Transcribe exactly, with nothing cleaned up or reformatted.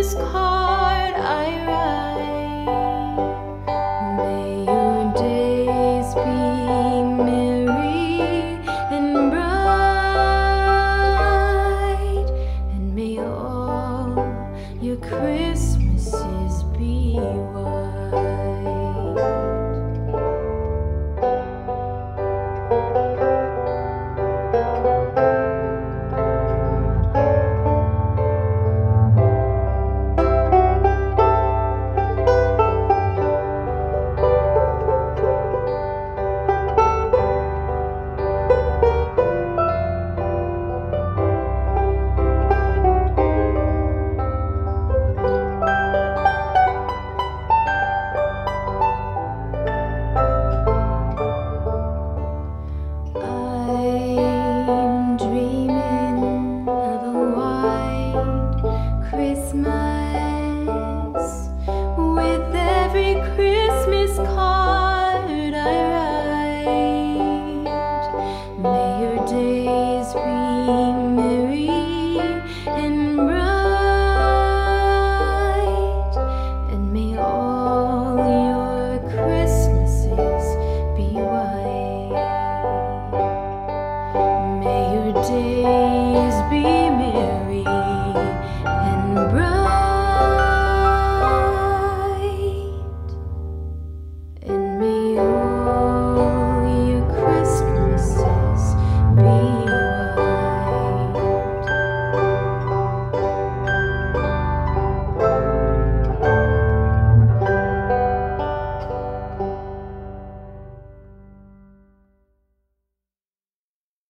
Christmas card I write. May your days be merry and bright, and may all your Christmases be white. I'm dreaming of a white Christmas with every Christmas card I write. May your days be merry and bright, and may all your Christmases be white. May your days